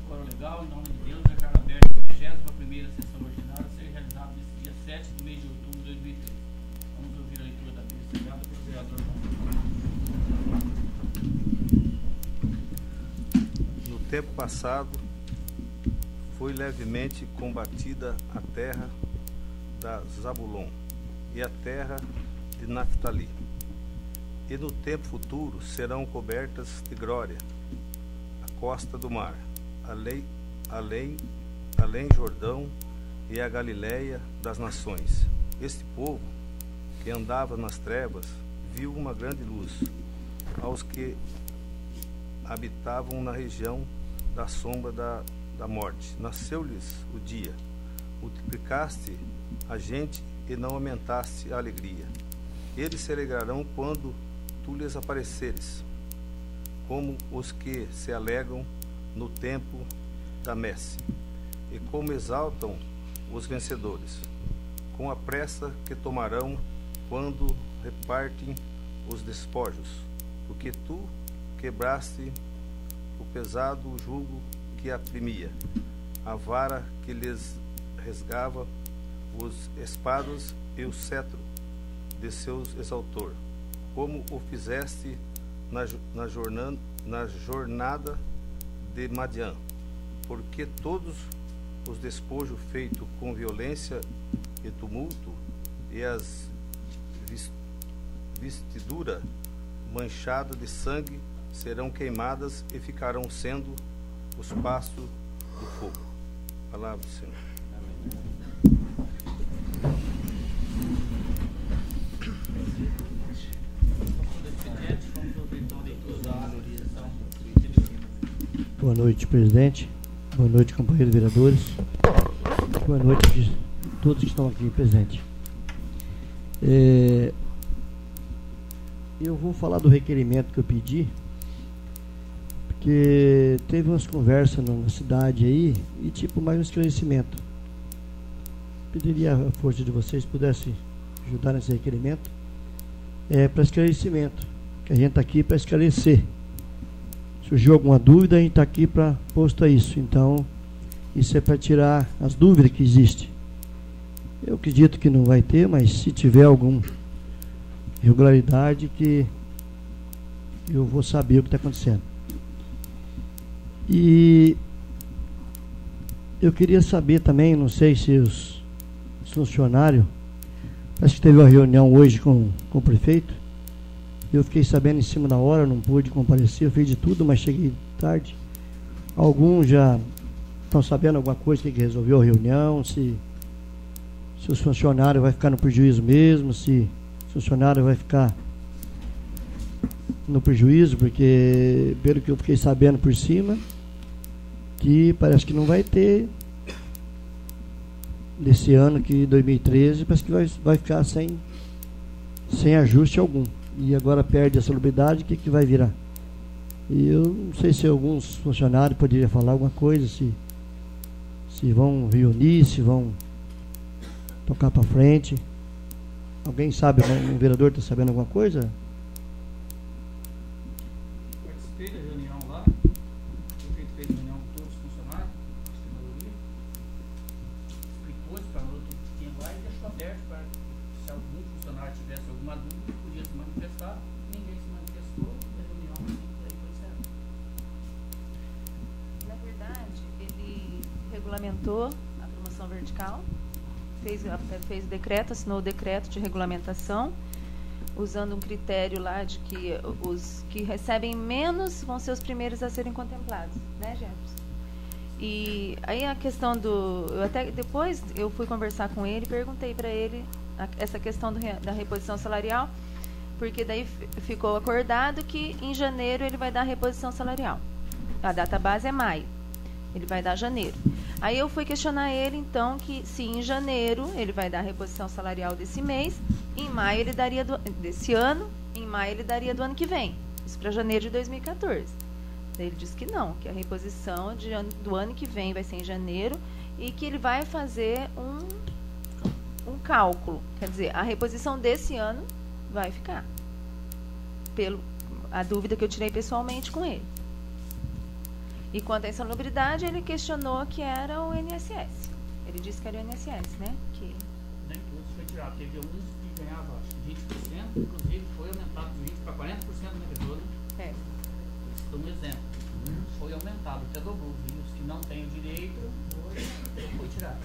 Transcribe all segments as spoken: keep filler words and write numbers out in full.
Fórum Legal, em nome de Deus, declaro aberta a trigésima primeira sessão ordinária a ser realizada nesse dia sete do mês de outubro de dois mil e treze. Vamos ouvir a leitura da mesa. Obrigado pelo vereador. No tempo passado, foi levemente combatida a terra da Zabulon e a terra de Naftali. E no tempo futuro serão cobertas de glória a costa do mar, além, além, além Jordão e a Galileia das nações. Este povo, que andava nas trevas, viu uma grande luz. Aos que habitavam na região da sombra da, da morte, nasceu-lhes o dia. Multiplicaste a gente e não aumentaste a alegria. Eles se alegrarão quando tu lhes apareceres, como os que se alegram no tempo da messe, e como exaltam os vencedores, com a pressa que tomarão quando repartem os despojos, porque tu quebraste o pesado jugo que oprimia, a vara que lhes resgava os espados e o cetro de seus exaltor, como o fizeste na, na, jornada, na jornada de Madian, porque todos os despojos feitos com violência e tumulto, e as vestiduras manchadas de sangue serão queimadas e ficarão sendo os pastos do fogo. Palavra do Senhor. Boa noite, presidente. Boa noite, companheiros vereadores. Boa noite a todos que estão aqui presentes. É, eu vou falar do requerimento que eu pedi, porque teve umas conversas na cidade aí e tipo mais um esclarecimento. Pediria a força de vocês pudessem ajudar nesse requerimento. É para esclarecimento, que a gente está aqui para esclarecer. Surgiu alguma dúvida, a gente está aqui para posto a isso. Então, isso é para tirar as dúvidas que existem. Eu acredito que não vai ter, mas se tiver alguma irregularidade, que eu vou saber o que está acontecendo. E eu queria saber também, não sei se os, os funcionários, parece que teve uma reunião hoje com, com o prefeito. Eu fiquei sabendo em cima da hora, não pude comparecer, eu fiz de tudo, mas cheguei tarde. Alguns já estão sabendo alguma coisa, que, que resolveu a reunião, se, se os funcionários vão ficar no prejuízo mesmo, se o funcionário vai ficar no prejuízo, porque pelo que eu fiquei sabendo por cima, que parece que não vai ter desse ano, que dois mil e treze, parece que vai, vai ficar sem, sem ajuste algum. E agora perde a salubridade, o que, que vai virar? E eu não sei se alguns funcionários poderiam falar alguma coisa, se, se vão reunir, se vão tocar para frente. Alguém sabe, um vereador está sabendo alguma coisa? Participei da reunião lá, o prefeito fez reunião com todos os funcionários, acho que a maioria, explicou, explicou tudo que tinha lá e deixou aberto para se algum funcionário tivesse alguma dúvida, podia se manifestar. Ninguém se manifestou, a reunião daí foi certo. Na verdade, ele regulamentou a promoção vertical, fez, fez o decreto, assinou o decreto de regulamentação, usando um critério lá de que os que recebem menos vão ser os primeiros a serem contemplados, né, Jefferson? E aí a questão do... Eu até, depois eu fui conversar com ele e perguntei para ele a, essa questão do, da reposição salarial, porque daí ficou acordado que em janeiro ele vai dar a reposição salarial. A data base é maio, ele vai dar janeiro. Aí eu fui questionar ele, então, que se em janeiro ele vai dar a reposição salarial desse mês, em maio ele daria do, desse ano, em maio ele daria do ano que vem. Isso para janeiro de dois mil e quatorze. Daí ele disse que não, que a reposição de, do ano que vem vai ser em janeiro e que ele vai fazer um, um cálculo. Quer dizer, a reposição desse ano vai ficar. Pelo, a dúvida que eu tirei pessoalmente com ele. E quanto à insalubridade, ele questionou que era o I N S S. Ele disse que era o I N S S, né? Que... Nem todos foi tirado. Teve alguns que ganhavam vinte por cento, inclusive foi aumentado de vinte por cento para quarenta por cento na agricultura. É. Isso é um exemplo. Foi aumentado, até dobrou. E os que não têm o direito, foi, foi tirado.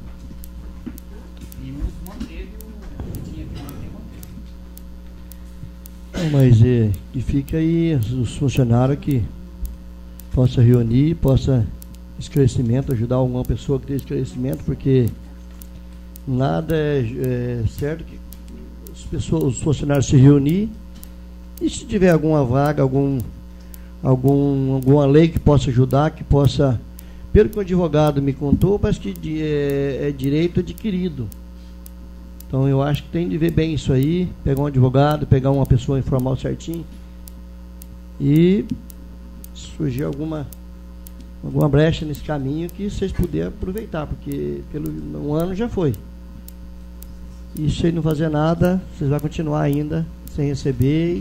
E uns manteve o que tinha que manter, manteve. Mas é, que fica aí os funcionários que possa reunir, possa esclarecimento, ajudar alguma pessoa que tenha esclarecimento, porque nada é, é certo que as pessoas, os funcionários se reunir e se tiver alguma vaga, algum, algum, alguma lei que possa ajudar, que possa, pelo que o advogado me contou, parece que é, é direito adquirido. Então eu acho que tem de ver bem isso aí, pegar um advogado, pegar uma pessoa informal certinho e surgir alguma alguma brecha nesse caminho que vocês puderem aproveitar, porque pelo um ano já foi. E se não fazer nada, vocês vão continuar ainda sem receber.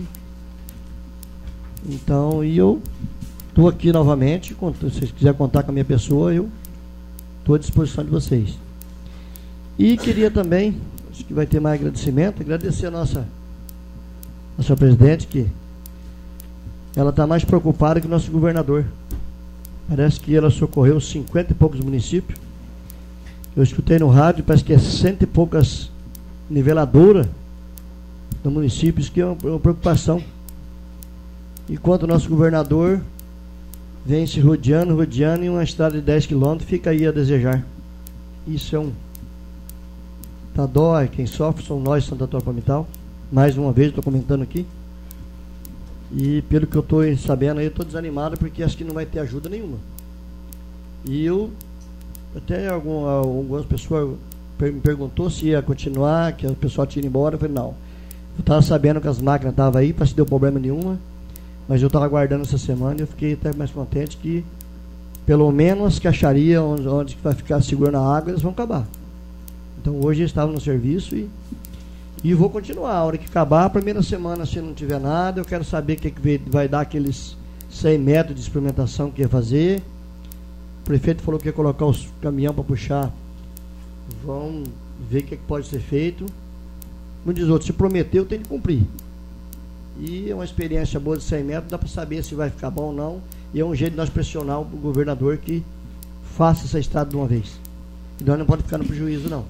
Então, e eu estou aqui novamente, se vocês quiserem contar com a minha pessoa, eu estou à disposição de vocês. E queria também, acho que vai ter mais agradecimento, agradecer a nossa, nossa presidente, que ela está mais preocupada que o nosso governador. Parece que ela socorreu cinquenta e poucos municípios. Eu escutei no rádio, parece que é cento e poucas niveladoras no município, isso que é uma, uma preocupação. Enquanto o nosso governador vem se rodeando, rodeando, e uma estrada de dez quilômetros fica aí a desejar. Isso é um... Tá dó, quem sofre são nós, Santo Antônio Palmital. Mais uma vez, estou comentando aqui. E pelo que eu estou sabendo aí, eu estou desanimado porque acho que não vai ter ajuda nenhuma. E eu, até algum, algumas pessoas me perguntou se ia continuar, que o pessoal tinha ido embora. Eu falei, não. Eu estava sabendo que as máquinas estavam aí, para se deu problema nenhuma, mas eu estava aguardando essa semana e eu fiquei até mais contente que pelo menos as caixarias onde, onde vai ficar segurando a água, eles vão acabar. Então hoje eu estava no serviço e E vou continuar. A hora que acabar, a primeira semana, se não tiver nada, eu quero saber o que, que vai dar aqueles cem metros de experimentação que ia fazer. O prefeito falou que ia colocar os caminhões para puxar. Vão ver o que, que pode ser feito. Como diz outro, se prometeu, tem que cumprir. E é uma experiência boa de cem metros, dá para saber se vai ficar bom ou não. E é um jeito de nós pressionar o governador que faça essa estrada de uma vez. E nós não pode ficar no prejuízo, não.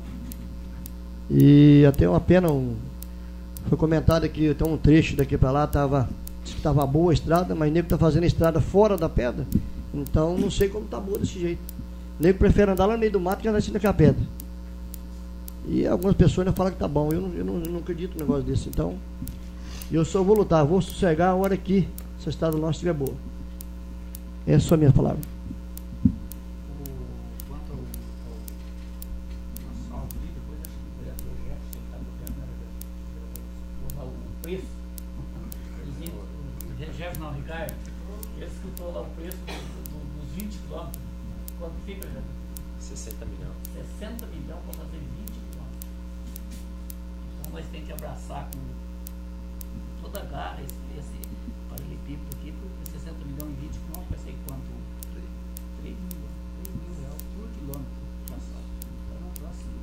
E até uma pena, um, foi comentado aqui, até um trecho daqui para lá, tava, estava boa a estrada, mas o nego está fazendo a estrada fora da pedra, então não sei como está boa desse jeito. O nego prefere andar lá no meio do mato que andar em cima daquela pedra. E algumas pessoas ainda falam que está bom, eu, não, eu, não, eu não acredito num negócio desse, então eu só vou lutar, vou sossegar a hora que essa estrada nossa estiver boa. Essa são as minhas palavras. Jeff não, Ricardo, ele escutou lá o preço do, do, dos vinte quilômetros. Quanto fica, Jeff? sessenta milhões. sessenta milhões para fazer vinte quilômetros. Então nós temos que abraçar com toda a garra esse, esse paralelepípedo aqui, porque sessenta milhões e vinte quilômetros vai ser quanto? três mil reais por quilômetro. Então não próximo.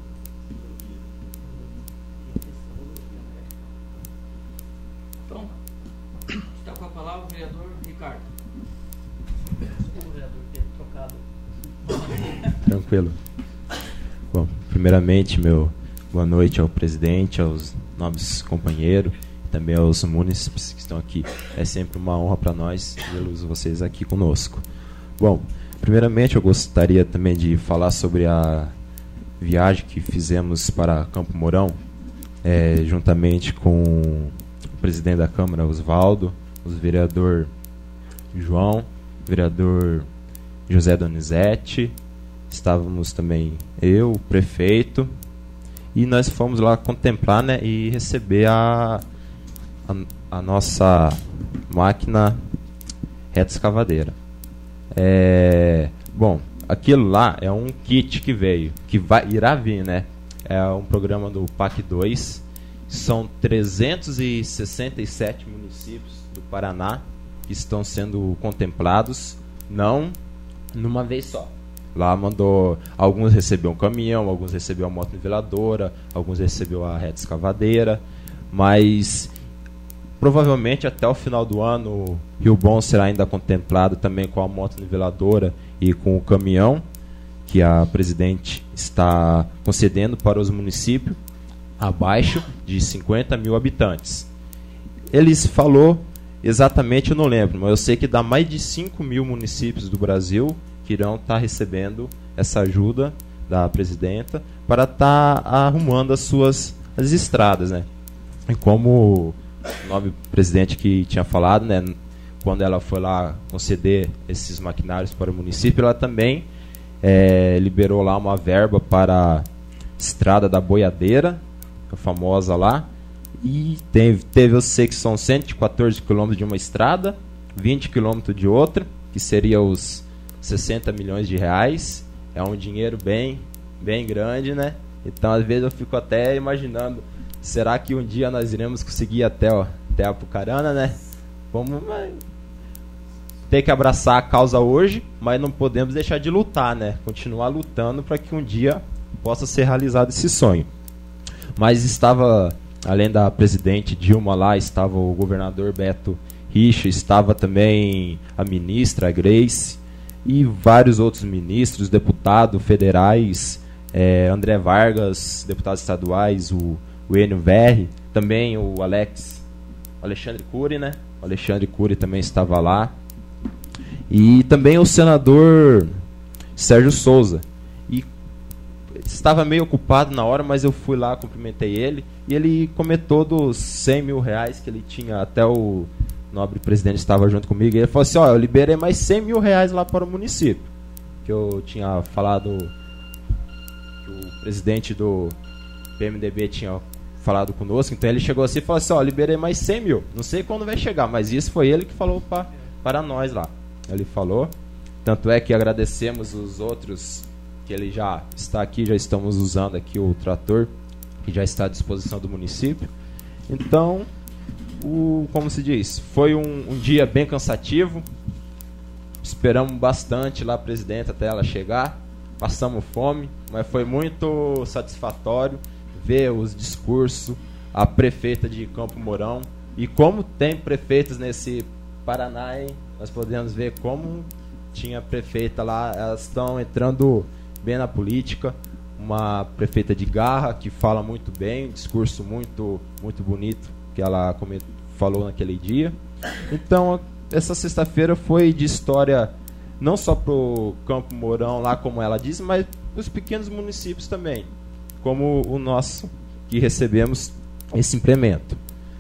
Então, está com a palavra o vereador Ricardo. Desculpa, vereador, ter trocado. Tranquilo. Bom, primeiramente, meu boa noite ao presidente, aos nobres companheiros, também aos munícipes que estão aqui. É sempre uma honra para nós tê-los vocês aqui conosco. Bom, primeiramente eu gostaria também de falar sobre a viagem que fizemos para Campo Mourão, é, juntamente com o presidente da Câmara, Osvaldo, o vereador João, o vereador José Donizete, estávamos também eu, o prefeito, e nós fomos lá contemplar, né, e receber a, a, a nossa máquina reta escavadeira. É, bom, aquilo lá é um kit que veio, que vai, irá vir, né? É um programa do P A C dois. São trezentos e sessenta e sete municípios do Paraná que estão sendo contemplados não numa vez só. Lá mandou, alguns recebeu um caminhão, alguns recebeu a moto niveladora, alguns recebeu a reta escavadeira, mas provavelmente até o final do ano Rio Bom será ainda contemplado também com a moto niveladora e com o caminhão que a presidente está concedendo para os municípios abaixo de cinquenta mil habitantes. Eles falou exatamente, eu não lembro, mas eu sei que dá mais de cinco mil municípios do Brasil que irão estar recebendo essa ajuda da presidenta para estar arrumando as suas as estradas, né? E como o nobre presidente que tinha falado, né, quando ela foi lá conceder esses maquinários para o município, ela também é, liberou lá uma verba para a estrada da Boiadeira, a famosa lá, e teve, teve eu sei que são cento e quatorze quilômetros de uma estrada, vinte quilômetros de outra, que seria os sessenta milhões de reais. É um dinheiro bem, bem grande, né? Então às vezes eu fico até imaginando, será que um dia nós iremos conseguir ir até, ó, até Apucarana, né? Vamos mas, ter que abraçar a causa hoje, mas não podemos deixar de lutar, né? Continuar lutando para que um dia possa ser realizado esse sonho. Mas estava, além da presidente Dilma lá, estava o governador Beto Richa, estava também a ministra Grace e vários outros ministros, deputados federais, é, André Vargas, deputados estaduais, o, o Enio Verri, também o Alex, o Alexandre Cury, né? O Alexandre Cury também estava lá. E também o senador Sérgio Souza. E estava meio ocupado na hora, mas eu fui lá, cumprimentei ele, e ele comentou dos cem mil reais que ele tinha, até o nobre presidente estava junto comigo, e ele falou assim, ó, eu liberei mais cem mil reais lá para o município, que eu tinha falado, que o presidente do P M D B tinha falado conosco, então ele chegou assim e falou assim, ó, liberei mais cem mil, não sei quando vai chegar, mas isso foi ele que falou pra, para nós lá, ele falou, tanto é que agradecemos os outros, que ele já está aqui, já estamos usando aqui o trator, que já está à disposição do município, então... O, como se diz, foi um, um dia bem cansativo. Esperamos bastante lá a presidenta até ela chegar. Passamos fome, mas foi muito satisfatório ver os discursos, a prefeita de Campo Mourão. E como tem prefeitos nesse Paraná, hein? Nós podemos ver como tinha prefeita lá. Elas estão entrando bem na política. Uma prefeita de garra que fala muito bem, um discurso muito, muito bonito que ela falou naquele dia. Então, essa sexta-feira foi de história não só para o Campo Mourão, lá como ela disse, mas para os pequenos municípios também, como o nosso, que recebemos esse implemento.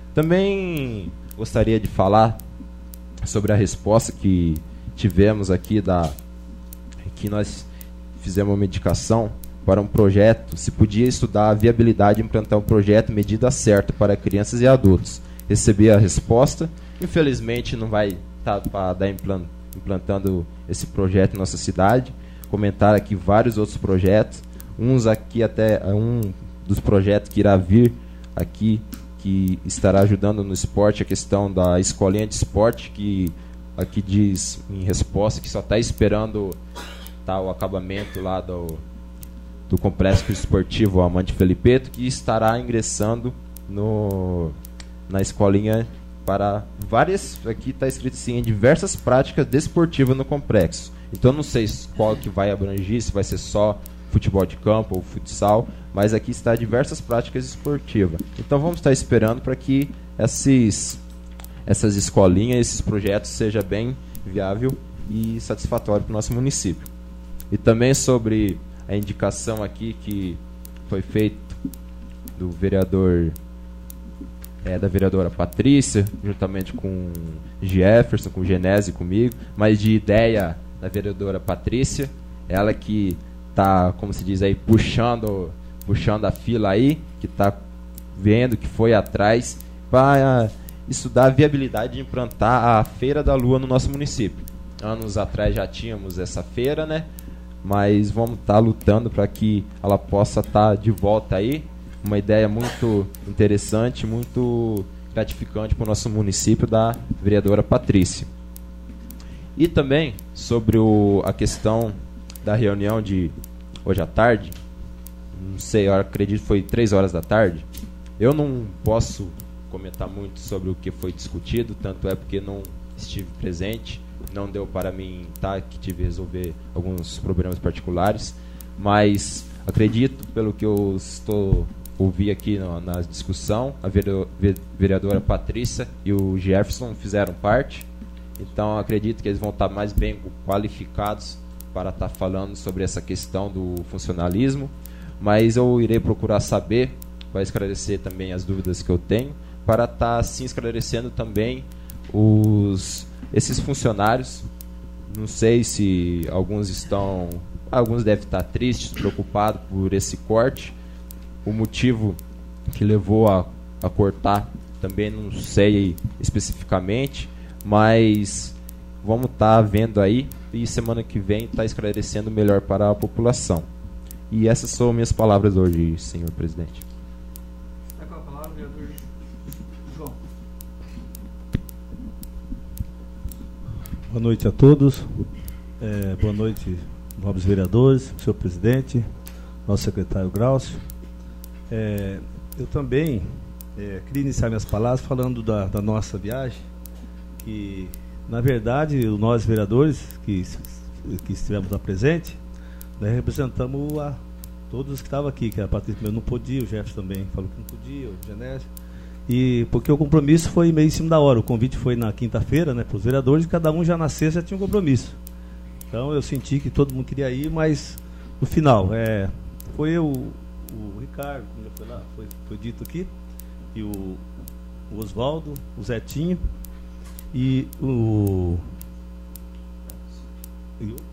Também gostaria de falar sobre a resposta que tivemos aqui, da, que nós fizemos uma indicação para um projeto, se podia estudar a viabilidade de implantar um projeto medida certa para crianças e adultos. Recebi a resposta, infelizmente não vai estar tá para dar implant, implantando esse projeto em nossa cidade. Comentaram aqui vários outros projetos, uns aqui até, um dos projetos que irá vir aqui, que estará ajudando no esporte, a questão da escolinha de esporte, que aqui diz em resposta que só está esperando tá, o acabamento lá do... do Complexo Esportivo Amante Felipeto, que estará ingressando no, na escolinha para várias, aqui está escrito assim, em diversas práticas desportivas no complexo. Então não sei qual que vai abranger, se vai ser só futebol de campo ou futsal, mas aqui está diversas práticas esportivas. Então vamos estar esperando para que esses, essas escolinhas, esses projetos seja bem viável e satisfatório para o nosso município. E também sobre a indicação aqui que foi feita do vereador, é, da vereadora Patrícia, juntamente com Jefferson, com Genese e comigo, mas de ideia da vereadora Patrícia, ela que está, como se diz aí, puxando, puxando a fila aí, que está vendo, que foi atrás, para estudar a viabilidade de implantar a Feira da Lua no nosso município. Anos atrás já tínhamos essa feira, né? Mas vamos estar tá lutando para que ela possa estar tá de volta aí. Uma ideia muito interessante, muito gratificante para o nosso município, da vereadora Patrícia. E também sobre o, a questão da reunião de hoje à tarde. Não sei, eu acredito que foi três horas da tarde. Eu não posso comentar muito sobre o que foi discutido, tanto é porque não estive presente, não deu para mim estar, que tive que resolver alguns problemas particulares, mas acredito, pelo que eu estou ouvi aqui no, na discussão, a vereadora Patrícia e o Jefferson fizeram parte, então acredito que eles vão estar mais bem qualificados para estar falando sobre essa questão do funcionalismo, mas eu irei procurar saber, para esclarecer também as dúvidas que eu tenho, para estar assim esclarecendo também os, esses funcionários. Não sei se alguns estão, alguns devem estar tristes, preocupados por esse corte. O motivo que levou a, a cortar também não sei especificamente, mas vamos estar vendo aí e semana que vem estar esclarecendo melhor para a população. E essas são minhas palavras hoje, senhor presidente. Está com a palavra, vereador João. Boa noite a todos. É, boa noite, nobres vereadores, senhor presidente, nosso secretário Graucio. É, eu também é, queria iniciar minhas palavras falando da, da nossa viagem, que, na verdade, nós vereadores que, que estivemos lá presente, nós representamos a todos que estavam aqui, que a Patrícia não podia, o Jefferson também falou que não podia, o Genésio, e porque o compromisso foi meio em cima da hora. O convite foi na quinta-feira, né, para os vereadores, e cada um já na sexta já tinha um compromisso. Então eu senti que todo mundo queria ir, mas no final, é, foi eu, o Ricardo, como já foi lá, foi, foi dito aqui, e o, o Oswaldo, o Zetinho e o... E o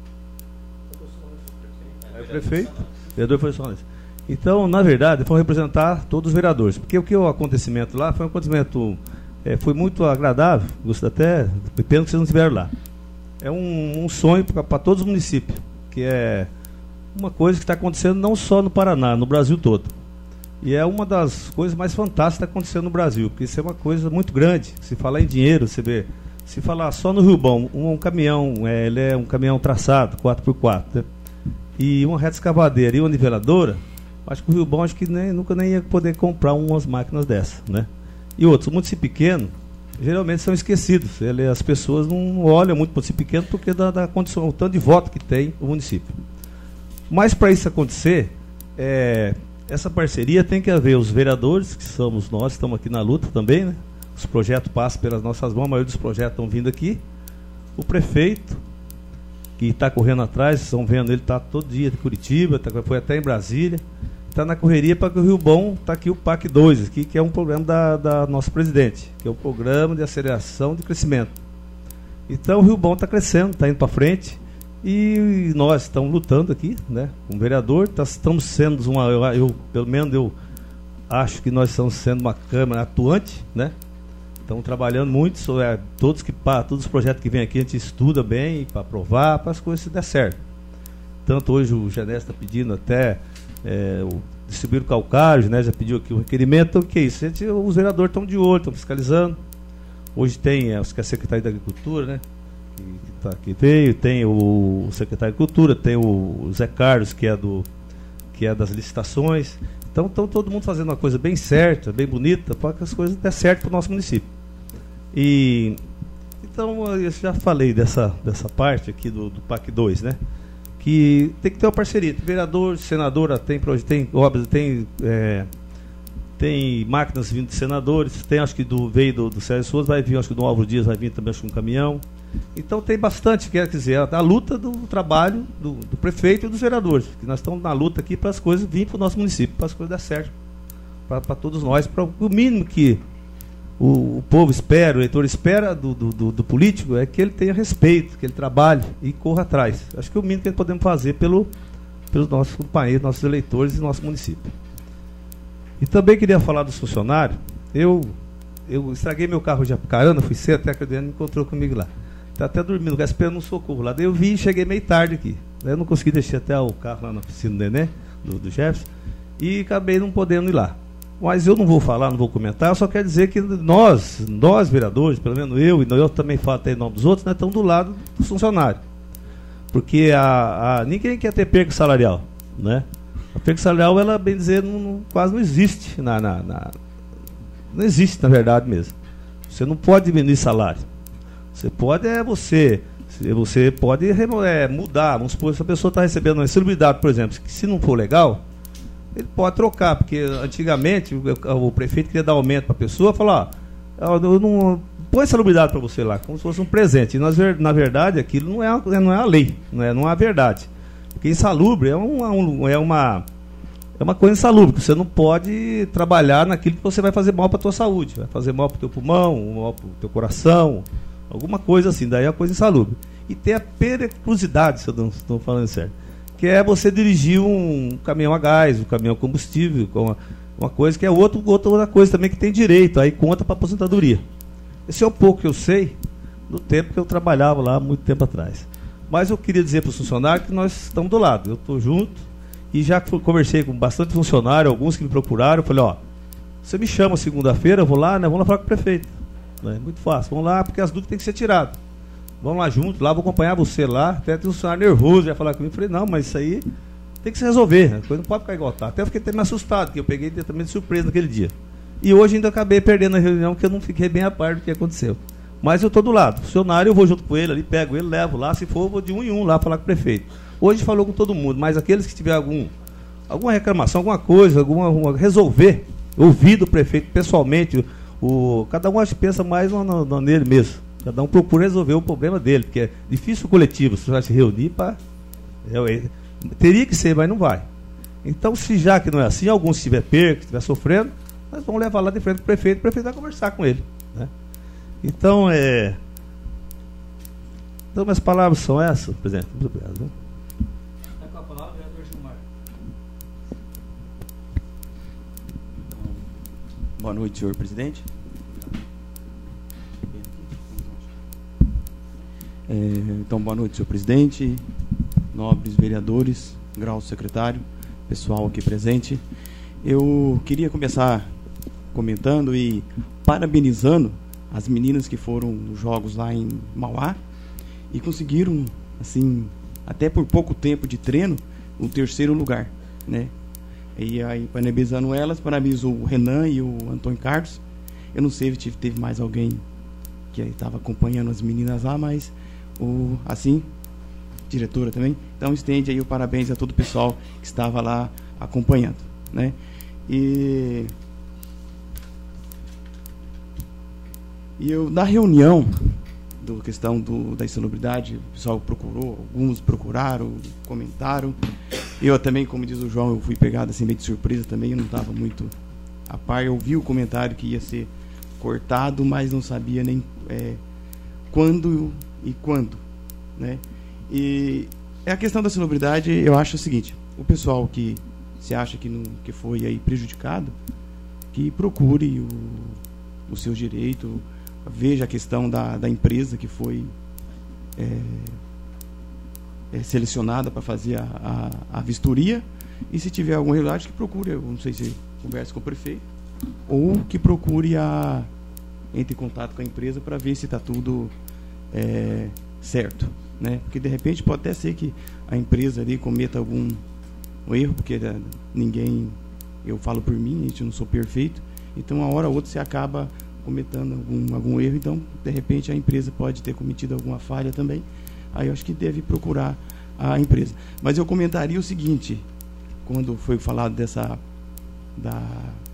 É o prefeito, vereador foi só nesse. Então, na verdade, foi representar todos os vereadores, porque o que o acontecimento lá foi um acontecimento, é, foi muito agradável, gostei até, pena que vocês não estiveram lá. É um, um sonho para todos os municípios, que é uma coisa que está acontecendo não só no Paraná, no Brasil todo. E é uma das coisas mais fantásticas que está acontecendo no Brasil, porque isso é uma coisa muito grande. Se falar em dinheiro, você vê, se falar só no Rio Bom, um, um caminhão, é, ele é um caminhão traçado, quatro por quatro, né? E uma reta escavadeira e uma niveladora, acho que o Rio Bom acho que nem, nunca nem ia poder comprar umas máquinas dessas, né? E outros, o município pequeno, geralmente são esquecidos. Ele, as pessoas não olham muito para o município pequeno porque da, da condição, o tanto de voto que tem o município. Mas para isso acontecer, é, essa parceria tem que haver os vereadores, que somos nós, estamos aqui na luta também, né? Os projetos passam pelas nossas mãos, a maioria dos projetos estão vindo aqui. O prefeito, que está correndo atrás, vocês estão vendo, ele está todo dia de Curitiba, tá, foi até em Brasília, está na correria para que o Rio Bom, está aqui o P A C dois, aqui, que é um programa da, da nosso presidente, que é o Programa de Aceleração de Crescimento. Então o Rio Bom está crescendo, está indo para frente, e nós estamos lutando aqui, né, como vereador, tá, estamos sendo uma, eu, eu, pelo menos eu acho que nós estamos sendo uma Câmara atuante, né? Estamos trabalhando muito sobre é, todos, que, pá, todos os projetos que vêm aqui, a gente estuda bem para aprovar, para as coisas se der certo. Tanto hoje o Genésio está pedindo até é, o distribuir o calcário, o Genésio já pediu aqui o requerimento, então o que é isso? Gente, os vereadores estão de olho, estão fiscalizando. Hoje tem é, a Secretaria da Agricultura, né, que, que, tá, que veio, tem o, o Secretário da Agricultura, tem o, o Zé Carlos, que é, do, que é das licitações. Então, estão todo mundo fazendo uma coisa bem certa, bem bonita, para que as coisas dêem certo para o nosso município. E então eu já falei dessa, dessa parte aqui do, do P A C dois, né? Que tem que ter uma parceria. Tem vereador, senadora, tem tem obras, tem, é, tem máquinas vindo de senadores, tem acho que do veio do, do Sérgio Souza, vai vir, acho que do Álvaro Dias vai vir também acho que um caminhão. Então tem bastante, quer dizer, a, a luta do trabalho do, do prefeito e dos vereadores, que nós estamos na luta aqui para as coisas virem para o nosso município, para as coisas dar certo, para todos nós, para o mínimo que o, o povo espera, o eleitor espera do, do, do, do político é que ele tenha respeito, que ele trabalhe e corra atrás. Acho que é o mínimo que nós podemos fazer pelo, pelos nossos companheiros, nossos eleitores e nosso município. E também queria falar dos funcionários. Eu, eu estraguei meu carro de Apucarana, fui cedo, até a Adriana me encontrou comigo lá. Está até dormindo, esperando um socorro lá. Daí eu vi e cheguei meio tarde aqui. Daí eu não consegui deixar até o carro lá na oficina do Nenê, do, do Jefferson, e acabei não podendo ir lá. Mas eu não vou falar, não vou comentar, eu só quero dizer que nós, nós vereadores, pelo menos eu, e eu também falo até em nome dos outros, nós estamos do lado dos funcionários. Porque a, a, ninguém quer ter perca salarial, né? A perca salarial, ela, bem dizer, não, não, quase não existe. Na, na, na, não existe, na verdade mesmo. Você não pode diminuir salário. Você pode, é você... Você pode é, mudar. Vamos supor, se a pessoa está recebendo uma insalubridade, por exemplo, que se não for legal, ele pode trocar, porque antigamente o, o prefeito queria dar aumento para a pessoa, falar, ó, eu não põe insalubridade para você lá, como se fosse um presente. E na, na verdade, aquilo não é, a, não é a lei, não é, não é a verdade. Porque insalubre é uma, um, é uma, é uma coisa insalubre, que você não pode trabalhar naquilo que você vai fazer mal para a tua saúde, vai fazer mal para o teu pulmão, mal para o teu coração, alguma coisa assim, daí é uma coisa insalubre. E tem a periculosidade, se eu não estou falando certo, que é você dirigir um caminhão a gás, um caminhão a combustível, uma, uma coisa que é outro, outra coisa também que tem direito, aí conta para aposentadoria. Esse é um pouco que eu sei do tempo que eu trabalhava lá, muito tempo atrás. Mas eu queria dizer para os funcionários que nós estamos do lado, eu estou junto, e já conversei com bastante funcionário, alguns que me procuraram, eu falei, ó, você me chama segunda-feira, eu vou lá, né, vamos lá falar com o prefeito. É muito fácil, vamos lá, porque as dúvidas têm que ser tiradas. Vamos lá junto, lá, vou acompanhar você lá. Até tem um funcionário nervoso, já falar comigo. Eu falei, não, mas isso aí tem que se resolver. A coisa não pode ficar igual tá. Até eu fiquei até me assustado, porque eu peguei também de surpresa naquele dia. E hoje ainda acabei perdendo a reunião, porque eu não fiquei bem a par do que aconteceu. Mas eu estou do lado. O funcionário, eu vou junto com ele ali, pego ele, levo lá. Se for, eu vou de um em um lá falar com o prefeito. Hoje falou com todo mundo, mas aqueles que tiver algum, alguma reclamação, alguma coisa, alguma, alguma resolver, ouvir do prefeito pessoalmente, o, cada um acho que pensa mais no, no, no, nele mesmo. Cada um procura resolver o problema dele, porque é difícil o coletivo, você vai se reunir para... É, teria que ser, mas não vai. Então, se já que não é assim, alguns se tiver perca, se estiver sofrendo, nós vamos levar lá de frente para o prefeito, o prefeito vai conversar com ele. Né? Então, é... Então, minhas palavras são essas, presidente. Muito obrigado. Né? Está com a palavra, vereador Gilmar. Boa noite, senhor presidente. É, então, boa noite, senhor presidente, nobres vereadores, grau secretário, pessoal aqui presente. Eu queria começar comentando e parabenizando as meninas que foram nos jogos lá em Mauá e conseguiram, assim, até por pouco tempo de treino, o terceiro lugar, né? E aí, parabenizando elas, parabenizo o Renan e o Antônio Carlos. Eu não sei se teve mais alguém que estava acompanhando as meninas lá, mas... O, assim, diretora também. Então estende aí o parabéns a todo o pessoal que estava lá acompanhando, né? E, e eu, na reunião do questão do, da insalubridade, o pessoal procurou, alguns procuraram, comentaram. Eu também, como diz o João, eu fui pegado assim meio de surpresa também, eu não estava muito a par. Eu vi o comentário que ia ser cortado, mas não sabia nem é, quando e quando, né? E a questão da insalubridade, eu acho o seguinte: o pessoal que se acha que, não, que foi aí prejudicado, que procure o, o seu direito, veja a questão da, da empresa que foi é, é, selecionada para fazer a, a, a vistoria, e se tiver alguma irregularidade, que procure, eu não sei se converse com o prefeito, ou que procure a entre em contato com a empresa para ver se está tudo É, certo, né? Porque de repente pode até ser que a empresa ali cometa algum um erro, porque uh, ninguém, eu falo por mim, a gente não sou perfeito, então uma hora ou outra você acaba cometendo algum, algum erro, então de repente a empresa pode ter cometido alguma falha também, aí eu acho que deve procurar a empresa. Mas eu comentaria o seguinte, quando foi falado dessa da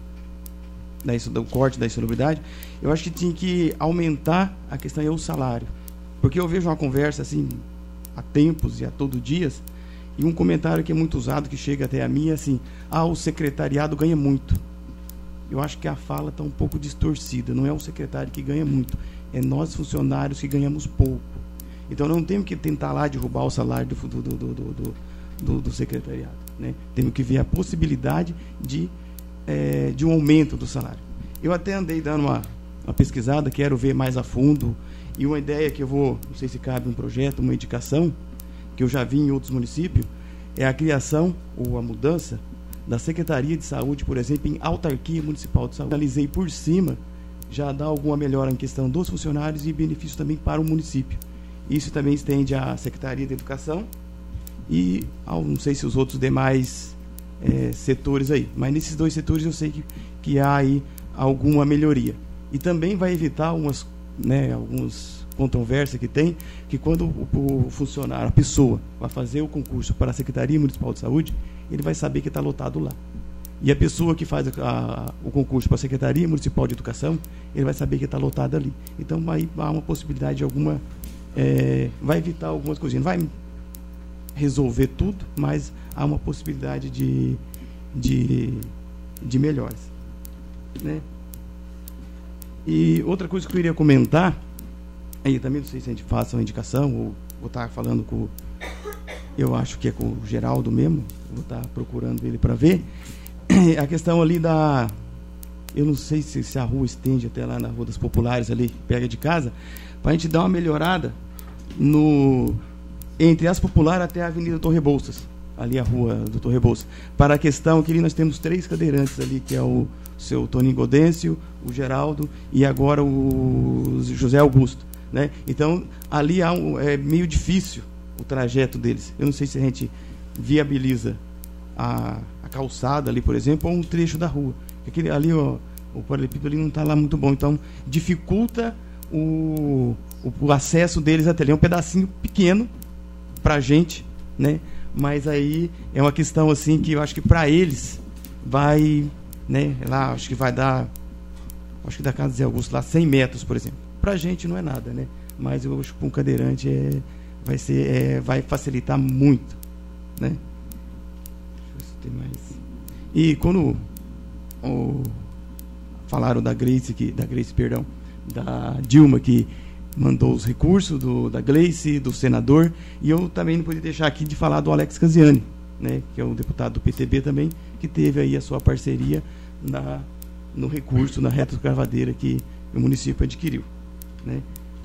Da, do corte da insalubridade, eu acho que tinha que aumentar a questão é o salário, porque eu vejo uma conversa assim há tempos e a todo dias, e um comentário que é muito usado, que chega até a mim, é assim: ah, o secretariado ganha muito. Eu acho que a fala está um pouco distorcida, não é o secretário que ganha muito, é nós funcionários que ganhamos pouco. Então não temos que tentar lá derrubar o salário do, do, do, do, do, do, do secretariado, né? Temos que ver a possibilidade de É, de um aumento do salário. Eu até andei dando uma, uma pesquisada, quero ver mais a fundo, e uma ideia que eu vou, não sei se cabe um projeto, uma indicação, que eu já vi em outros municípios, é a criação ou a mudança da Secretaria de Saúde, por exemplo, em autarquia municipal de saúde. Analisei por cima, já dá alguma melhora em questão dos funcionários e benefício também para o município. Isso também estende à Secretaria de Educação e ao, não sei se os outros demais é, setores aí. Mas nesses dois setores eu sei que, que há aí alguma melhoria. E também vai evitar umas, né, algumas controvérsias que tem, que quando o, o funcionário, a pessoa, vai fazer o concurso para a Secretaria Municipal de Saúde, ele vai saber que está lotado lá. E a pessoa que faz a, a, o concurso para a Secretaria Municipal de Educação, ele vai saber que está lotado ali. Então vai, há uma possibilidade de alguma... É, vai evitar algumas coisinhas. Não vai resolver tudo, mas há uma possibilidade de, de, de melhores. Né? E outra coisa que eu queria comentar, aí também não sei se a gente faça uma indicação, ou vou estar falando com... Eu acho que é com o Geraldo mesmo, vou estar procurando ele para ver. A questão ali da... Eu não sei se, se a rua estende até lá na Rua das Populares, ali, pega de casa, para a gente dar uma melhorada no, entre as Populares até a Avenida Torre Rebouças, ali a Rua do Torre Rebouças. Para a questão que ali nós temos três cadeirantes ali, que é o seu Toninho Godêncio, o Geraldo e agora o José Augusto. Né? Então, ali há um, é meio difícil o trajeto deles. Eu não sei se a gente viabiliza a, a calçada ali, por exemplo, ou um trecho da rua. Aquele, ali, ó, o paralelepípedo ali não está lá muito bom. Então, dificulta o, o, o acesso deles até ali. É um pedacinho pequeno para a gente, né? Mas aí é uma questão assim que eu acho que para eles vai, né? Lá, acho que vai dar, acho que da casa de Zé Augusto lá cem metros, por exemplo. Para a gente não é nada, né? Mas eu acho que para um cadeirante é, vai, ser, é, vai facilitar muito, né? Deixa eu ver se tem mais. E quando o, falaram da Gleice, que, da Gleice, perdão, da Dilma, que mandou os recursos do, da Gleice, do senador, e eu também não podia deixar aqui de falar do Alex Casiani, né? Que é o deputado do P T B também, que teve aí a sua parceria na, no recurso, na retroescavadeira que o município adquiriu. Né?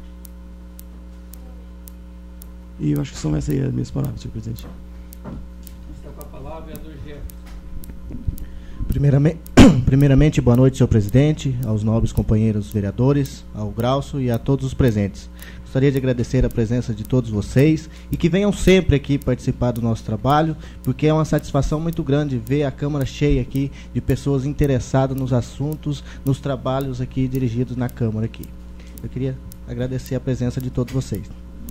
E eu acho que são essas aí as minhas palavras, senhor presidente. Está com a palavra, vereador Jefferson. Primeiramente, primeiramente, boa noite, senhor presidente, aos nobres companheiros vereadores, ao Grauso e a todos os presentes. Gostaria de agradecer a presença de todos vocês e que venham sempre aqui participar do nosso trabalho, porque é uma satisfação muito grande ver a Câmara cheia aqui de pessoas interessadas nos assuntos, nos trabalhos aqui dirigidos na Câmara aqui. Eu queria agradecer a presença de todos vocês.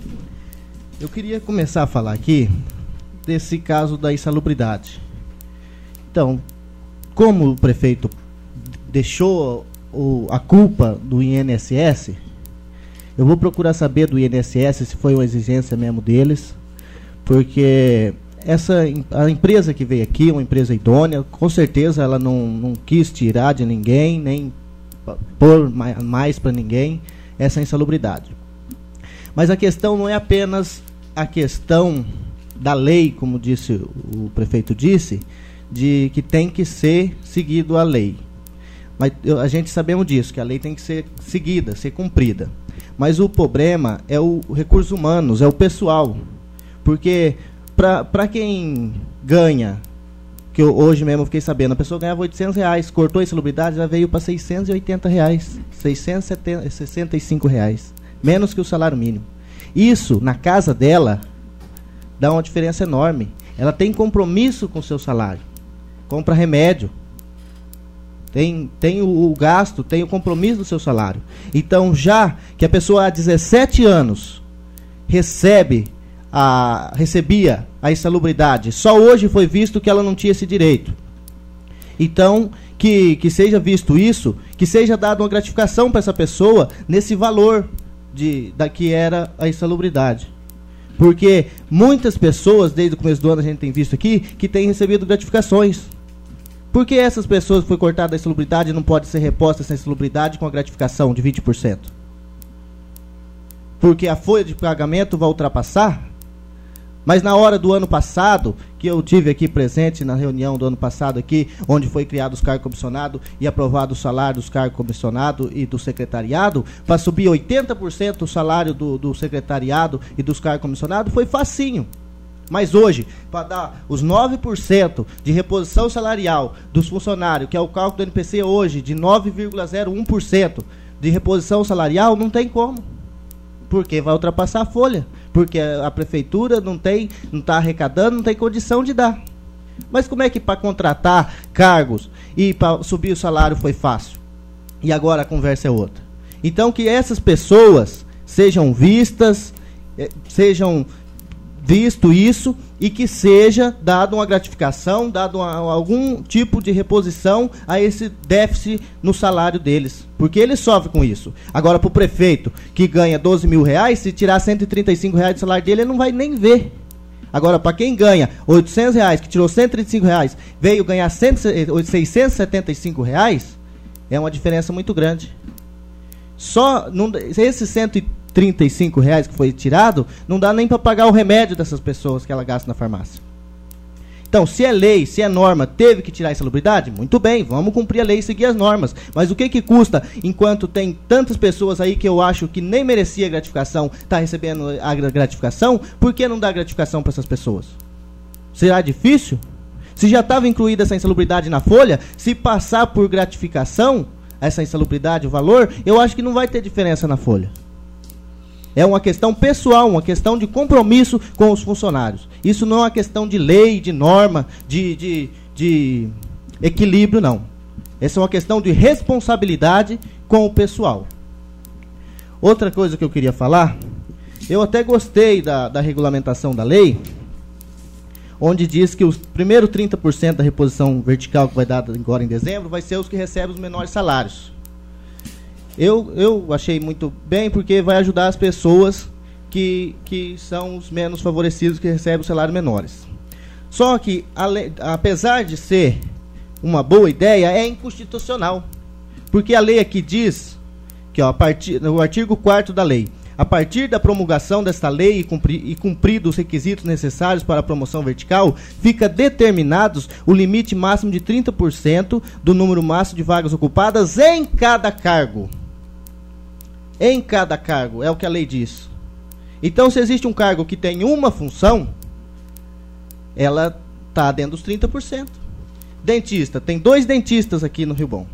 Eu queria começar a falar aqui desse caso da insalubridade. Então, como o prefeito deixou o, a culpa do I N S S, eu vou procurar saber do I N S S se foi uma exigência mesmo deles, porque essa, a empresa que veio aqui é uma empresa idônea, com certeza ela não, não quis tirar de ninguém, nem pôr mais para ninguém essa insalubridade. Mas a questão não é apenas a questão da lei, como disse o prefeito disse, de que tem que ser seguido a lei. Mas eu, a gente sabemos disso, que a lei tem que ser seguida, ser cumprida. Mas o problema é o, o recursos humanos, é o pessoal. Porque para quem ganha, que eu, hoje mesmo eu fiquei sabendo, a pessoa ganhava oitocentos reais, cortou a insalubridade, já veio para seiscentos e oitenta reais, seiscentos e sessenta e cinco reais, menos que o salário mínimo. Isso, na casa dela, dá uma diferença enorme. Ela tem compromisso com o seu salário, compra remédio, tem, tem o, o gasto, tem o compromisso do seu salário. Então, já que a pessoa há dezessete anos recebe a, recebia a insalubridade, só hoje foi visto que ela não tinha esse direito. Então, que, que seja visto isso, que seja dada uma gratificação para essa pessoa nesse valor de, da que era a insalubridade. Porque muitas pessoas, desde o começo do ano, a gente tem visto aqui, que têm recebido gratificações. Por que essas pessoas foi cortada a insalubridade e não pode ser reposta essa insalubridade com a gratificação de vinte por cento? Porque a folha de pagamento vai ultrapassar? Mas na hora do ano passado, que eu tive aqui presente na reunião do ano passado aqui, onde foi criado os cargos comissionados e aprovado o salário dos cargos comissionados e do secretariado, para subir oitenta por cento o salário do, do secretariado e dos cargos comissionados, foi facinho. Mas hoje, para dar os nove por cento de reposição salarial dos funcionários, que é o cálculo do N P C hoje, de nove vírgula zero um por cento de reposição salarial, não tem como. Porque vai ultrapassar a folha. Porque a, a prefeitura não tem, não está arrecadando, não tem condição de dar. Mas como é que para contratar cargos e para subir o salário foi fácil? E agora a conversa é outra. Então que essas pessoas sejam vistas, eh, sejam visto isso e que seja dado uma gratificação, dado uma, algum tipo de reposição a esse déficit no salário deles. Porque ele sofre com isso. Agora, para o prefeito que ganha doze mil reais, se tirar cento e trinta e cinco reais do salário dele, ele não vai nem ver. Agora, para quem ganha oitocentos reais, que tirou cento e trinta e cinco reais, veio ganhar seiscentos e setenta e cinco reais, é uma diferença muito grande. Só não, esses cento e trinta e cinco reais que foi tirado, não dá nem para pagar o remédio dessas pessoas que ela gasta na farmácia. Então, se é lei, se é norma, teve que tirar a insalubridade, muito bem, vamos cumprir a lei e seguir as normas. Mas o que que custa, enquanto tem tantas pessoas aí que eu acho que nem merecia gratificação, está recebendo a gratificação, por que não dá gratificação para essas pessoas? Será difícil? Se já estava incluída essa insalubridade na folha, se passar por gratificação, essa insalubridade, o valor, eu acho que não vai ter diferença na folha. É uma questão pessoal, uma questão de compromisso com os funcionários. Isso não é uma questão de lei, de norma, de, de, de equilíbrio, não. Essa é uma questão de responsabilidade com o pessoal. Outra coisa que eu queria falar, eu até gostei da, da regulamentação da lei, onde diz que os primeiros trinta por cento da reposição vertical que vai dar agora em dezembro vai ser os que recebem os menores salários. Eu, eu achei muito bem, porque vai ajudar as pessoas que, que são os menos favorecidos, que recebem os salários menores. Só que, ale, apesar de ser uma boa ideia, é inconstitucional. Porque a lei aqui diz, que ó, a partir, no artigo quarto da lei, a partir da promulgação desta lei e, cumpri, e cumpridos os requisitos necessários para a promoção vertical, fica determinados o limite máximo de trinta por cento do número máximo de vagas ocupadas em cada cargo. Em cada cargo, é o que a lei diz. Então, se existe um cargo que tem uma função, ela está dentro dos trinta por cento. Dentista, tem dois dentistas aqui no Rio Bom.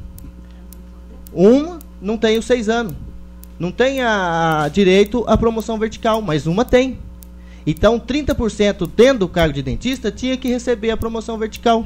Uma não tem os seis anos. Não tem a, a direito à promoção vertical, mas uma tem. Então, trinta por cento dentro do cargo de dentista tinha que receber a promoção vertical.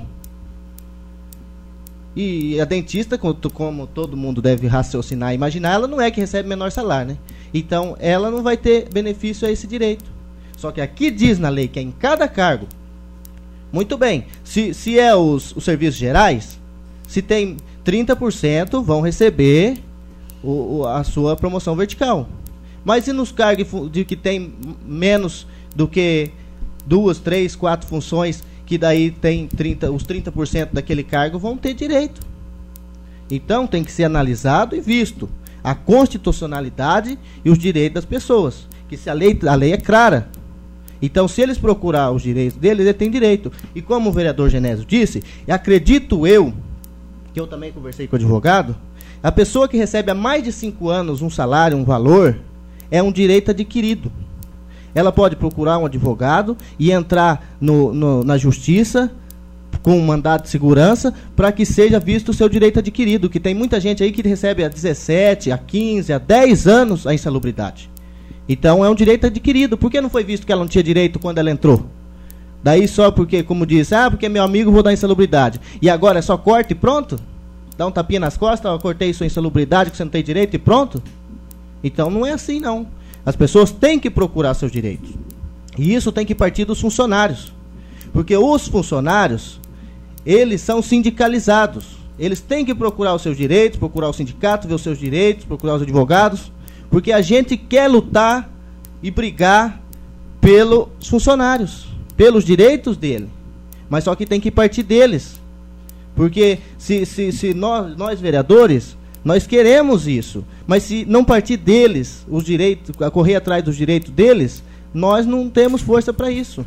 E a dentista, como todo mundo deve raciocinar e imaginar, ela não é que recebe menor salário, né? Então, ela não vai ter benefício a esse direito. Só que aqui diz na lei que é em cada cargo. Muito bem, se, se é os, os serviços gerais, se tem trinta por cento vão receber o, o, a sua promoção vertical. Mas e nos cargos de que tem menos do que duas, três, quatro funções, que daí tem trinta, os trinta por cento daquele cargo vão ter direito. Então tem que ser analisado e visto a constitucionalidade e os direitos das pessoas. Que se a lei, a lei é clara. Então, se eles procurar os direitos deles, ele tem direito. E como o vereador Genésio disse, acredito eu, que eu também conversei com o advogado, a pessoa que recebe há mais de cinco anos um salário, um valor, é um direito adquirido. Ela pode procurar um advogado e entrar no, no, na justiça com um mandado de segurança para que seja visto o seu direito adquirido, que tem muita gente aí que recebe há dezessete, há quinze, há dez anos a insalubridade. Então é um direito adquirido. Por que não foi visto que ela não tinha direito quando ela entrou? Daí só porque, como disse, ah, porque meu amigo vou dar insalubridade. E agora é só corte e pronto? Dá um tapinha nas costas, eu cortei sua insalubridade que você não tem direito e pronto? Então não é assim não. As pessoas têm que procurar seus direitos. E isso tem que partir dos funcionários. Porque os funcionários, eles são sindicalizados. Eles têm que procurar os seus direitos, procurar o sindicato, ver os seus direitos, procurar os advogados. Porque a gente quer lutar e brigar pelos funcionários, pelos direitos dele. Mas só que tem que partir deles. Porque se, se, se nós, nós vereadores... Nós queremos isso, mas se não partir deles, os direitos, correr atrás dos direitos deles, nós não temos força para isso.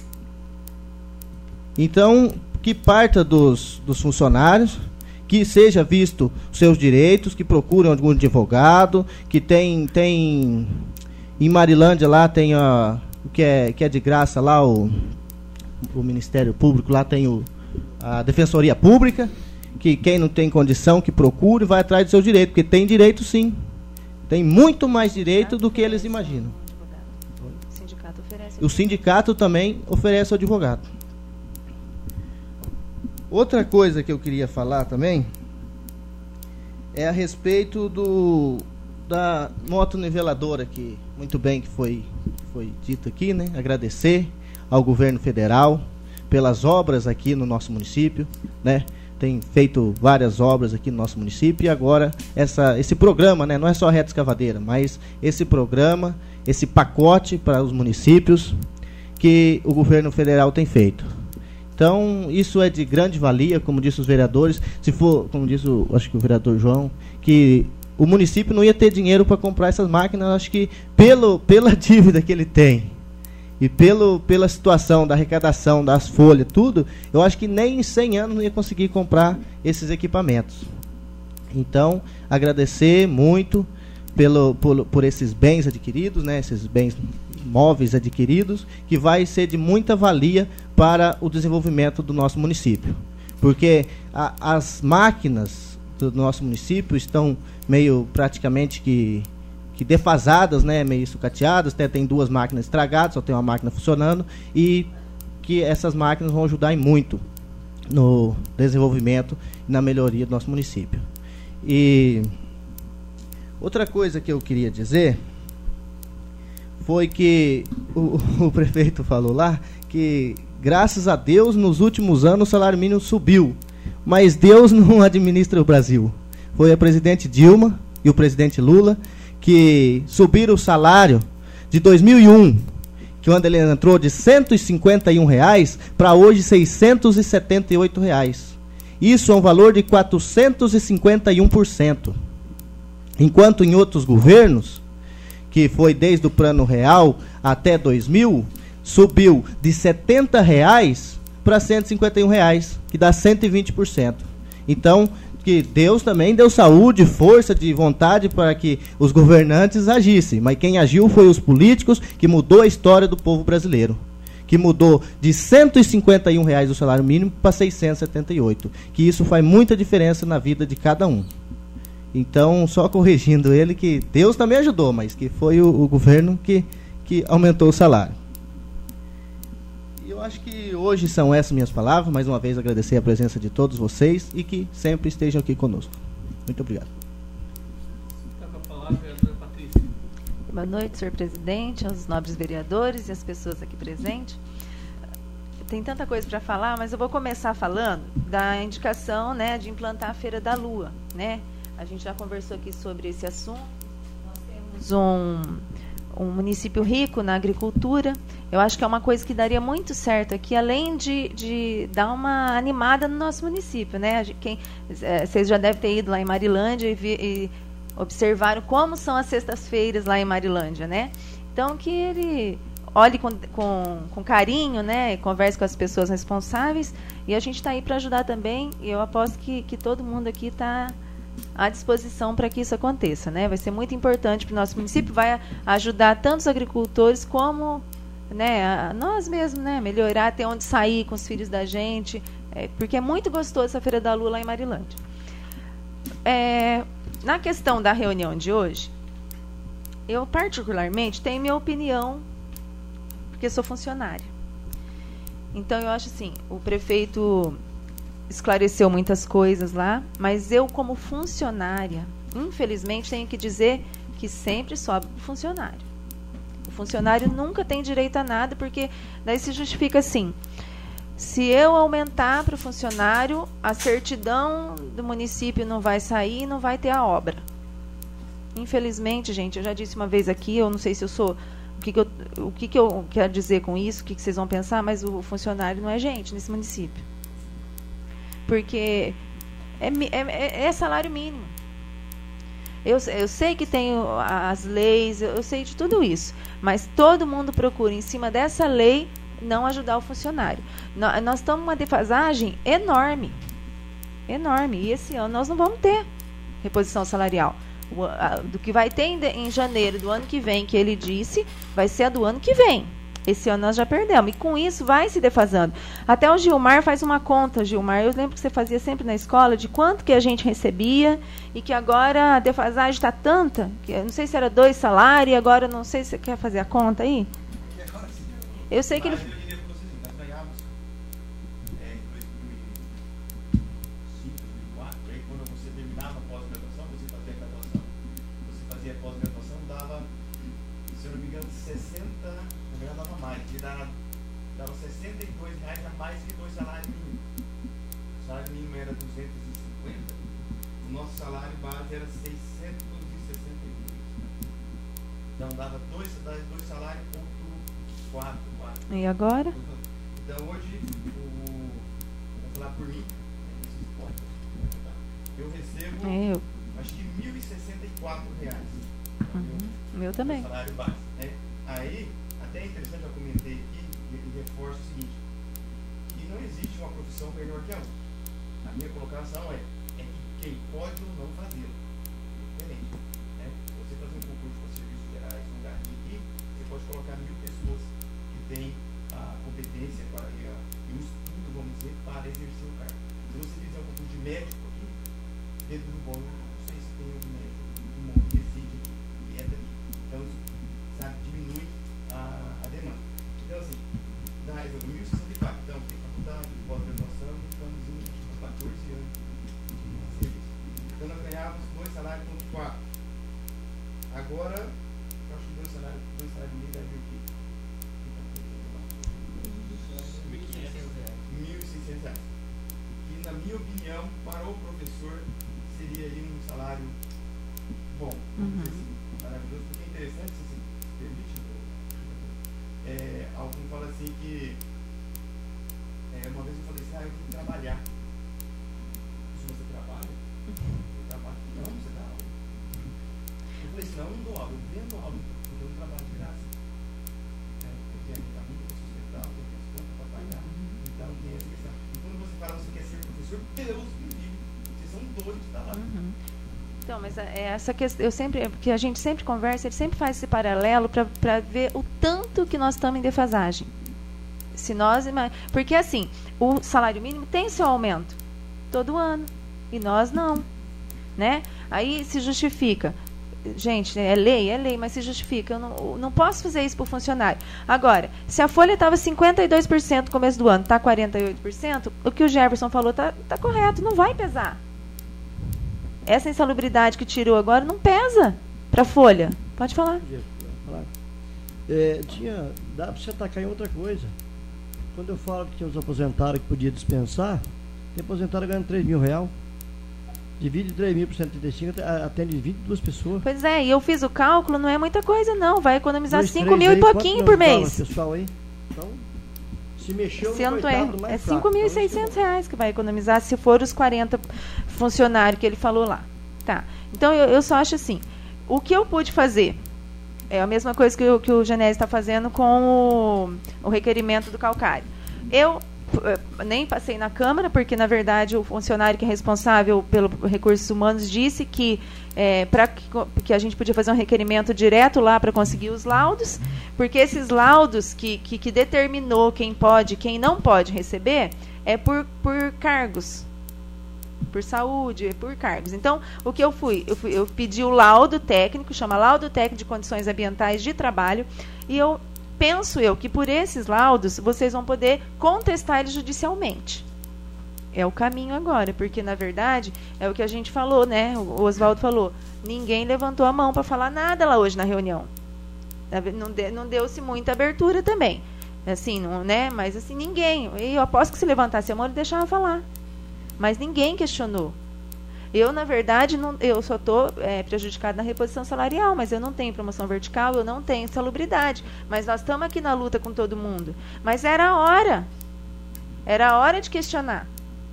Então, que parta dos, dos funcionários, que seja visto os seus direitos, que procurem algum advogado, que tem, tem em Marilândia lá tem a, o que é, que é de graça lá, o, o Ministério Público, lá tem o, a Defensoria Pública, que quem não tem condição, que procure, vai atrás do seu direito, porque tem direito sim. Tem muito mais direito do que eles imaginam. O sindicato oferece. O sindicato também oferece o advogado. Outra coisa que eu queria falar também é a respeito do da moto niveladora, que muito bem que foi, foi dito aqui, né? Agradecer ao governo federal pelas obras aqui no nosso município, né? Tem feito várias obras aqui no nosso município e agora essa, esse programa, né? Não é só a reta escavadeira, mas esse programa, esse pacote para os municípios que o governo federal tem feito. Então, isso é de grande valia, como disse os vereadores, se for, como disse o, acho que o vereador João, que o município não ia ter dinheiro para comprar essas máquinas, acho que pelo, pela dívida que ele tem e pelo, pela situação da arrecadação, das folhas, tudo, eu acho que nem em cem anos não ia conseguir comprar esses equipamentos. Então, agradecer muito pelo, por, por esses bens adquiridos, né, esses bens móveis adquiridos, que vai ser de muita valia para o desenvolvimento do nosso município. Porque a, as máquinas do nosso município estão meio praticamente que, que defasadas, né, meio sucateadas, até tem duas máquinas estragadas, só tem uma máquina funcionando, e que essas máquinas vão ajudar em muito no desenvolvimento e na melhoria do nosso município. E outra coisa que eu queria dizer foi que o, o prefeito falou lá que, graças a Deus, nos últimos anos o salário mínimo subiu. Mas Deus não administra o Brasil. Foi a presidente Dilma e o presidente Lula que subiram o salário de dois mil e um, que quando ele entrou, de cento e cinquenta e um reais para hoje seiscentos e setenta e oito reais. Isso é um valor de quatrocentos e cinquenta e um por cento. Enquanto em outros governos, que foi desde o Plano Real até dois mil, subiu de setenta reais para cento e cinquenta e um reais, que dá cento e vinte por cento. Então, que Deus também deu saúde, força de vontade para que os governantes agissem, mas quem agiu foi os políticos, que mudou a história do povo brasileiro, que mudou de cento e cinquenta e um reais o salário mínimo para seiscentos e setenta e oito, que isso faz muita diferença na vida de cada um. Então, só corrigindo ele, que Deus também ajudou, mas que foi o, o governo que, que aumentou o salário. Eu acho que hoje são essas minhas palavras. Mais uma vez agradecer a presença de todos vocês e que sempre estejam aqui conosco. Muito obrigado. Boa noite, senhor presidente, aos nobres vereadores e às pessoas aqui presentes. Tem tanta coisa para falar, mas eu vou começar falando da indicação, né, de implantar a Feira da Lua, né? A gente já conversou aqui sobre esse assunto. Nós temos um... um município rico na agricultura. Eu acho que é uma coisa que daria muito certo aqui, além de, de dar uma animada no nosso município, né? Quem, é, vocês já devem ter ido lá em Marilândia e, vi, e observaram como são as sextas-feiras lá em Marilândia, né? Então, que ele olhe com, com, com carinho, né? E converse com as pessoas responsáveis. E a gente está aí para ajudar também. E eu aposto que, que todo mundo aqui está à disposição para que isso aconteça, né? Vai ser muito importante para o nosso município, vai ajudar tanto os agricultores como, né, a nós mesmos, né? Melhorar, ter onde sair com os filhos da gente, é, porque é muito gostoso essa Feira da Lua lá em Marilândia. É, na questão da reunião de hoje, eu particularmente tenho minha opinião, porque sou funcionária. Então eu acho assim, o prefeito esclareceu muitas coisas lá, mas eu, como funcionária, infelizmente, tenho que dizer que sempre sobe o funcionário. O funcionário nunca tem direito a nada, porque daí se justifica assim: se eu aumentar para o funcionário, a certidão do município não vai sair, não vai ter a obra. Infelizmente, gente, eu já disse uma vez aqui, eu não sei se eu sou... O que, que, eu, o que, que eu quero dizer com isso, o que, que vocês vão pensar, mas o funcionário não é gente nesse município. Porque é, é, é salário mínimo. Eu, eu sei que tem as leis, eu sei de tudo isso, mas todo mundo procura, em cima dessa lei, não ajudar o funcionário. Nós, nós estamos numa defasagem enorme. Enorme. E esse ano nós não vamos ter reposição salarial. O, a, do que vai ter em, em janeiro do ano que vem, que ele disse, vai ser a do ano que vem. Esse ano nós já perdemos. E com isso vai se defasando. Até o Gilmar faz uma conta, Gilmar. Eu lembro que você fazia sempre na escola de quanto que a gente recebia e que agora a defasagem está tanta, que eu não sei se era dois salários, e agora não sei se você quer fazer a conta aí. Eu sei que ele... Então dava dois, dois salários, ponto quatro, quatro. E agora? Então hoje, o, vou falar por mim, eu recebo, eu. acho que mil e sessenta e quatro reais. Uhum. Meu também. Salário base, né? Aí, até é interessante, eu comentei aqui e, e reforço o seguinte, que não existe uma profissão melhor que a outra. A minha colocação é, é que quem pode ou não fazê-lo. Diferente. Né? Você fazer um concurso para serviços gerais, um lugar aqui, você pode colocar mil pessoas que têm a competência para, e, a, e o estudo, vamos dizer, para exercer o cargo. Se você fizer um concurso de médico aqui, dentro do bolo, não sei se tem algum médico do mundo que decide aqui, e é daqui. Então, sabe, diminui a, a demanda. Então, assim, dá mil e sessenta e quatro. Então, tem faculdade, pós-graduação, estamos em quatorze anos de serviço. Então, nós ganhávamos dois salários, ponto quatro. Agora, eu acho que dois salários, dois salários e meio dá mil aqui. mil e seiscentos reais. E, na minha opinião, para o professor, seria aí um salário bom. Uhum. Assim, maravilhoso, porque é interessante, se você permite, é, algum fala assim que é, uma vez eu falei assim, ah, eu vou trabalhar. Se você trabalha, eu trabalho. Não, você dá aula. Eu falei assim, não, eu não dou aula, eu vendo aula, porque eu não trabalho de graça. É, eu tenho a minha família para sustentar, eu tenho as contas para pagar. Então tem essa questão. E quando você fala que você quer ser professor, Deus me livre. Vocês são doidos de estar lá. Uhum. Então, mas é essa questão, eu sempre, porque a gente sempre conversa, ele sempre faz esse paralelo para ver o tanto que nós estamos em defasagem. Se nós, porque assim, o salário mínimo tem seu aumento todo ano e nós não, né? Aí se justifica, gente, é lei, é lei, mas se justifica. Eu não, não posso fazer isso para o funcionário. Agora, se a folha estava cinquenta e dois por cento no começo do ano, está quarenta e oito por cento, o que o Jefferson falou está tá correto, não vai pesar. Essa insalubridade que tirou agora não pesa para a folha. Pode falar. É, tinha, dá para você atacar em outra coisa. Quando eu falo que tinha os aposentados que podia dispensar, tem aposentado ganhando três mil reais. Divide três mil por cento e trinta e cinco, atende vinte e duas pessoas. Pois é, e eu fiz o cálculo, não é muita coisa não. Vai economizar Dois, cinco mil e pouquinho por mês. Pessoal aí? Então, se mexeu se eu não tô errado, é fraco, cinco mil e seiscentos reais que vai economizar se for os quarenta funcionários que ele falou lá. Tá. Então eu, eu só acho assim, o que eu pude fazer é a mesma coisa que, eu, que o Genésio está fazendo com o, o requerimento do calcário. Eu nem passei na Câmara, porque na verdade o funcionário que é responsável pelos recursos humanos disse que é, para que, que a gente podia fazer um requerimento direto lá para conseguir os laudos, porque esses laudos que, que, que determinou quem pode e quem não pode receber é por, por cargos, por saúde, por cargos. Então, o que eu fui? Eu, fui, eu pedi o laudo técnico, chama laudo técnico de condições ambientais de trabalho, e eu penso eu que por esses laudos vocês vão poder contestar eles judicialmente. É o caminho agora, porque na verdade é o que a gente falou, né? O Oswaldo falou, ninguém levantou a mão para falar nada lá hoje na reunião. Não, de, não deu-se muita abertura também. Assim, não, né? Mas assim, ninguém. E eu aposto que se levantasse a mão ele deixava falar. Mas ninguém questionou. Eu, na verdade, não, eu só estou é, prejudicado na reposição salarial, mas eu não tenho promoção vertical, eu não tenho salubridade. Mas nós estamos aqui na luta com todo mundo. Mas era a hora. Era a hora de questionar.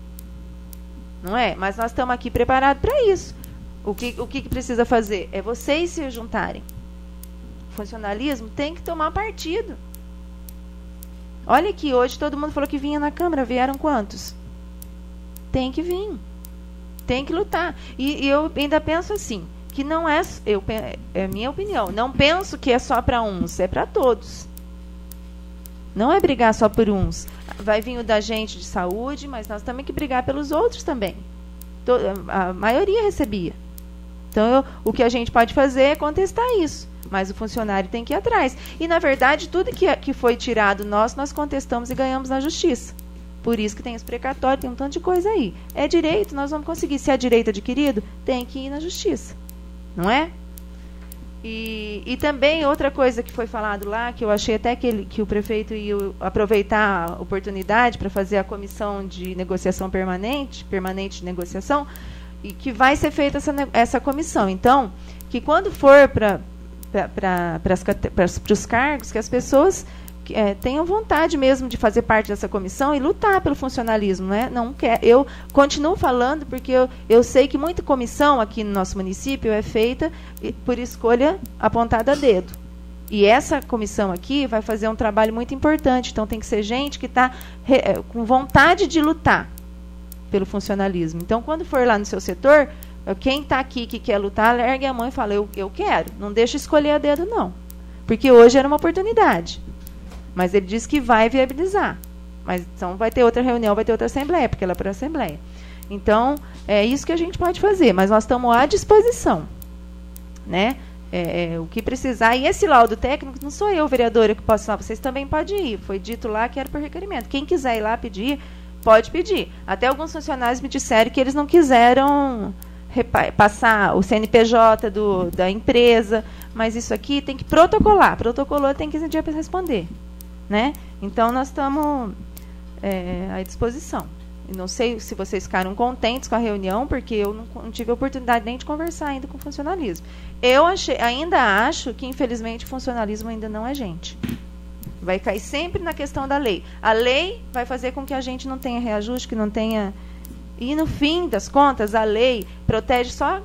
Não é? Mas nós estamos aqui preparados para isso. O que, o que precisa fazer? É vocês se juntarem. O funcionalismo tem que tomar partido. Olha aqui, hoje todo mundo falou que vinha na Câmara. Vieram quantos? Tem que vir. Tem que lutar. E, e eu ainda penso assim, que não é, eu, é minha opinião, não penso que é só para uns, é para todos. Não é brigar só por uns. Vai vir o da gente de saúde, mas nós temos que brigar pelos outros também. A maioria recebia. Então, eu, o que a gente pode fazer é contestar isso. Mas o funcionário tem que ir atrás. E, na verdade, tudo que, que foi tirado nosso, nós contestamos e ganhamos na justiça. Por isso que tem os precatórios, tem um tanto de coisa aí. É direito, nós vamos conseguir. Se é direito adquirido, tem que ir na justiça. Não é? E, e também outra coisa que foi falado lá, que eu achei até que, ele, que o prefeito ia aproveitar a oportunidade para fazer a comissão de negociação permanente, permanente de negociação, e que vai ser feita essa, essa comissão. Então, que quando for para os cargos, que as pessoas é, tenham vontade mesmo de fazer parte dessa comissão e lutar pelo funcionalismo. Né? Não quer, eu continuo falando porque eu, eu sei que muita comissão aqui no nosso município é feita por escolha apontada a dedo. E essa comissão aqui vai fazer um trabalho muito importante. Então, tem que ser gente que está com vontade de lutar pelo funcionalismo. Então, quando for lá no seu setor, quem está aqui que quer lutar, largue a mão e fala, eu, eu quero. Não deixa escolher a dedo, não. Porque hoje era uma oportunidade. Mas ele disse que vai viabilizar. Mas então vai ter outra reunião, vai ter outra assembleia, porque ela é para a assembleia. Então, é isso que a gente pode fazer. Mas nós estamos à disposição. Né? É, é, o que precisar. E esse laudo técnico, não sou eu, vereadora, que posso falar. Vocês também podem ir. Foi dito lá que era por requerimento. Quem quiser ir lá pedir, pode pedir. Até alguns funcionários me disseram que eles não quiseram passar o C N P J do, da empresa. Mas isso aqui tem que protocolar. Protocolou, tem quinze dias para responder. Né? Então, nós estamos é, à disposição. E não sei se vocês ficaram contentes com a reunião, porque eu não, não tive a oportunidade nem de conversar ainda com o funcionalismo. Eu achei, ainda acho que, infelizmente, o funcionalismo ainda não é gente. Vai cair sempre na questão da lei. A lei vai fazer com que a gente não tenha reajuste, que não tenha... E, no fim das contas, a lei protege só,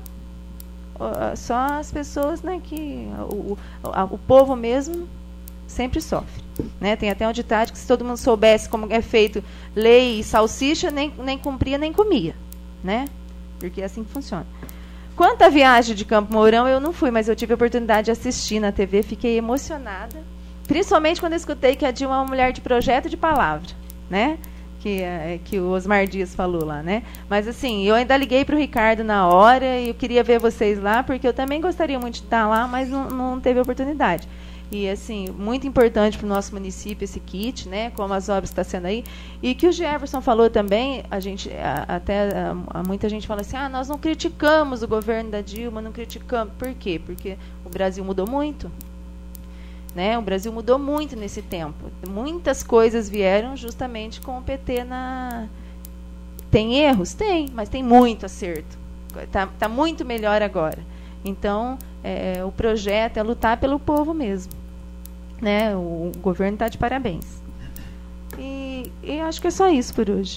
só as pessoas, né, que... O, o, o povo mesmo sempre sofre. Né? Tem até um ditado que se todo mundo soubesse como é feito lei e salsicha, nem, nem cumpria, nem comia. Né? Porque é assim que funciona. Quanto à viagem de Campo Mourão, eu não fui, mas eu tive a oportunidade de assistir na T V, fiquei emocionada. Principalmente quando eu escutei que a Dilma é uma mulher de projeto e de palavra. Né? Que, que o Osmar Dias falou lá. Né? Mas assim, eu ainda liguei para o Ricardo na hora e eu queria ver vocês lá, porque eu também gostaria muito de estar lá, mas não, não teve oportunidade. E, assim, muito importante para o nosso município esse kit, né, como as obras estão sendo aí. E que o Jefferson falou também, a gente, a, até a, a muita gente fala assim, ah, nós não criticamos o governo da Dilma, não criticamos. Por quê? Porque o Brasil mudou muito. Né? O Brasil mudou muito nesse tempo. Muitas coisas vieram justamente com o P T na... Tem erros? Tem, mas tem muito acerto. Está tá muito melhor agora. Então, é, o projeto é lutar pelo povo mesmo. Né? O, o governo está de parabéns. E, e acho que é só isso por hoje.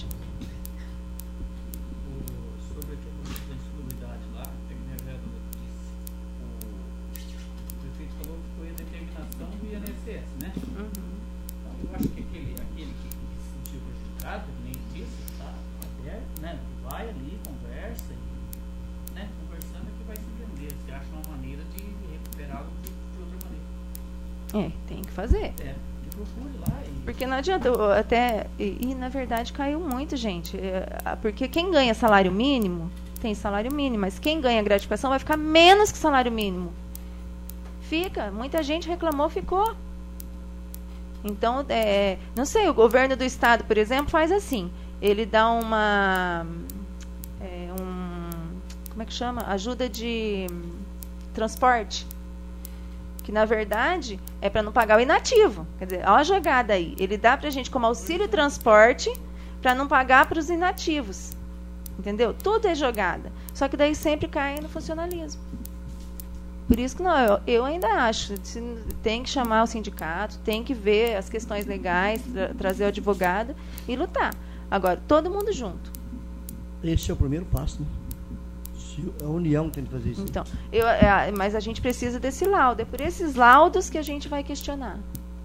O, sobre a questão da insalubridade lá, tem minha vereadora que disse, o, o prefeito falou que foi a determinação do I N S S, né? Uhum. Então, eu acho que aquele, aquele que, que se sentiu prejudicado, que nem disse, está aberto, né? Vai ali, conversa, e, né? Conversando é que vai se entender. Se acha uma maneira de recuperá-lo de, de outra maneira. É, tem que fazer. É, que procure lá. E... Porque não adianta, até, e, e na verdade caiu muito, gente. É, porque quem ganha salário mínimo, tem salário mínimo, mas quem ganha gratificação vai ficar menos que salário mínimo. Fica, muita gente reclamou, ficou. Então, é, não sei, o governo do estado, por exemplo, faz assim. Ele dá uma... É, um, como é que chama? Ajuda de transporte. Que, na verdade, é para não pagar o inativo. Quer dizer, olha a jogada aí. Ele dá para a gente como auxílio transporte para não pagar para os inativos. Entendeu? Tudo é jogada. Só que daí sempre cai no funcionalismo. Por isso que não, eu, eu ainda acho. Tem que chamar o sindicato, tem que ver as questões legais, tra trazer o advogado e lutar. Agora, todo mundo junto. Esse é o primeiro passo, né? A União tem que fazer isso. Então, eu, é, mas a gente precisa desse laudo. É por esses laudos que a gente vai questionar.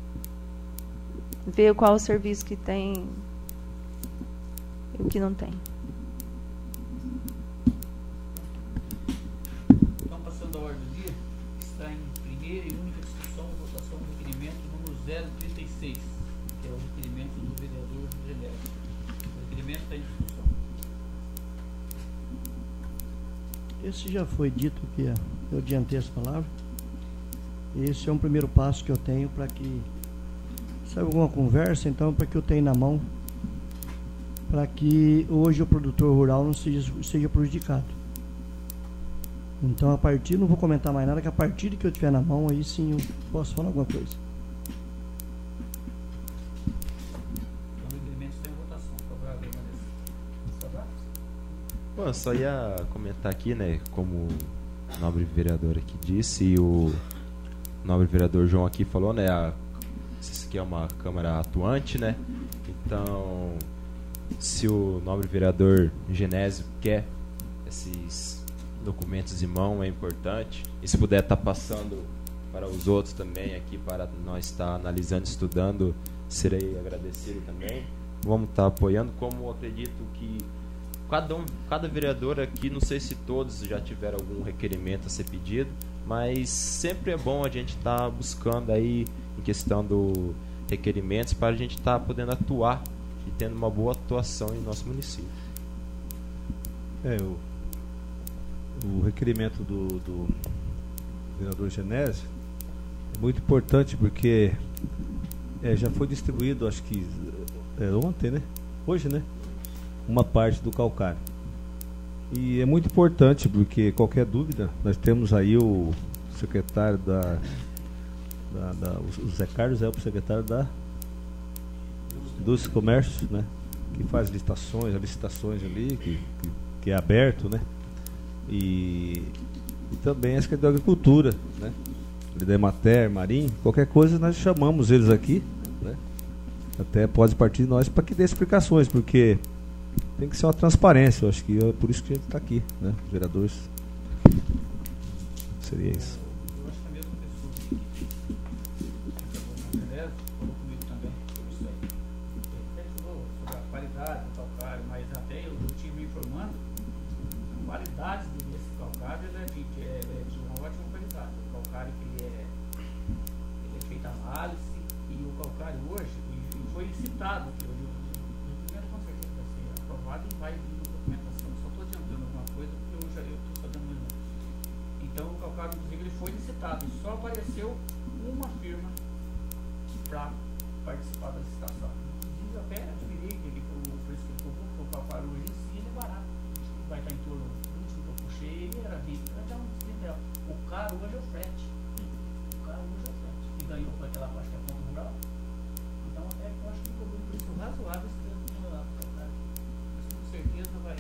Ver qual o serviço que tem e o que não tem. Então, passando a ordem do dia, está em primeira e única discussão e votação do requerimento número zero trinta e seis, que é esse já foi dito que eu adiantei as palavras. Esse é um primeiro passo que eu tenho para que, se alguma conversa, então, para que eu tenha na mão, para que hoje o produtor rural não seja, seja prejudicado. Então, a partir, não vou comentar mais nada, que a partir que eu tiver na mão, aí sim eu posso falar alguma coisa. Bom, eu só ia comentar aqui, né, como o nobre vereador aqui disse, e o nobre vereador João aqui falou, né, a, isso aqui é uma Câmara atuante, né, então, se o nobre vereador Genésio quer esses documentos em mão, é importante, e se puder estar passando para os outros também aqui, para nós estar analisando, estudando, serei agradecido também. Vamos estar apoiando, como eu acredito que Cada, um, cada vereador aqui, não sei se todos já tiveram algum requerimento a ser pedido, mas sempre é bom a gente estar tá buscando aí em questão do requerimentos para a gente estar tá podendo atuar e tendo uma boa atuação em nosso município. É, o, o requerimento do, do vereador Genésio é muito importante porque é, já foi distribuído, acho que é, ontem, né? Hoje, né? Uma parte do calcário. E é muito importante porque qualquer dúvida, nós temos aí o secretário da, da, da o Zé Carlos é o secretário da dos comércios, né, que faz licitações, licitações ali, que, que, que é aberto, né, e, e também a Secretaria da Agricultura, né, da Emater, Marim, qualquer coisa nós chamamos eles aqui, né, até pode partir de nós para que dê explicações, porque tem que ser uma transparência, eu acho que é por isso que a gente está aqui, né? Os vereadores. Seria isso. Eu acho que a mesma pessoa que falou comigo também sobre isso aí. Ele falou sobre a qualidade do calcário, mas até eu estive me informando, a qualidade desse calcário é de, é, é de uma ótima qualidade. O calcário que ele é, ele é feito análise, e o calcário hoje ele foi licitado aqui hoje. E vai vir documentação, só estou adiantando alguma coisa porque eu já estou sabendo mesmo. Então o calcário, inclusive, ele foi licitado e só apareceu uma firma para participar da licitação. Inclusive até admirei ele por o preço que ele cobrou, porque o calcário hoje em si ele é barato. Vai estar em torno do último que eu puxei, ele era vinte, vai dar uns trinta reais. O caro hoje é o frete. O caro hoje é o frete. E ganhou com aquela parte que é ponto rural. Então até que eu acho que ele cobrou um preço razoável esse preço do calcário. Certeza vai.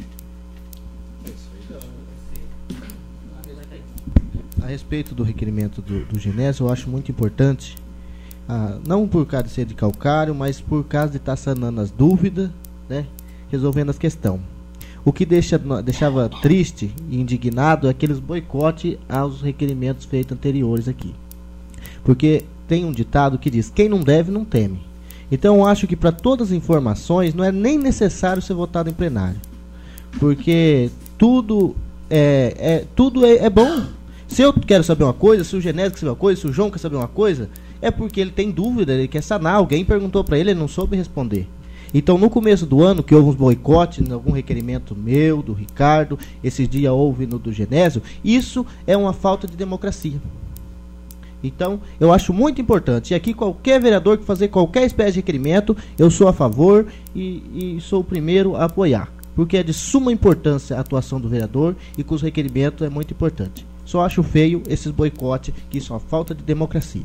A respeito do requerimento do, do Genésio, eu acho muito importante, ah, não por causa de ser de calcário, mas por causa de estar sanando as dúvidas, né, resolvendo as questões. O que deixa, deixava triste e indignado é aqueles boicotes aos requerimentos feitos anteriores aqui. Porque tem um ditado que diz: quem não deve, não teme. Então eu acho que para todas as informações não é nem necessário ser votado em plenário. Porque tudo é, é, tudo é, é bom. Se eu quero saber uma coisa, se o Genésio quer saber uma coisa, se o João quer saber uma coisa, é porque ele tem dúvida, ele quer sanar. Alguém perguntou para ele, ele não soube responder. Então no começo do ano, que houve uns boicotes, algum requerimento meu, do Ricardo, esses dias houve no do Genésio, isso é uma falta de democracia. Então, eu acho muito importante. E aqui, qualquer vereador que fazer qualquer espécie de requerimento, eu sou a favor e, e sou o primeiro a apoiar. Porque é de suma importância a atuação do vereador e com os requerimentos é muito importante. Só acho feio esses boicotes, que isso é uma falta de democracia.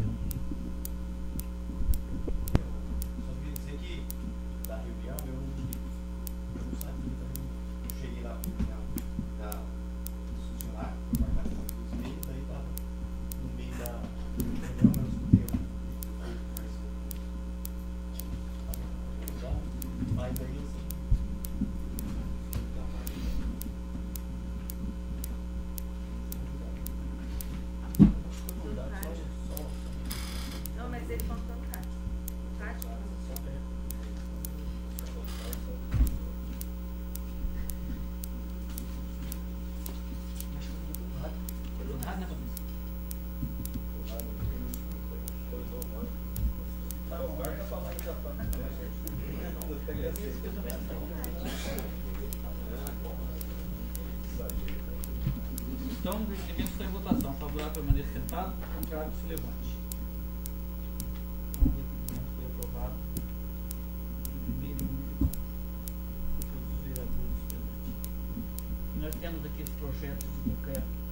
Então, devemos estar em votação. Favorável permaneça sentado, contrário se levante. Então, o requerimento foi aprovado em primeiro e único por todos os vereadores presentes. Nós temos aqui esse projeto de decreto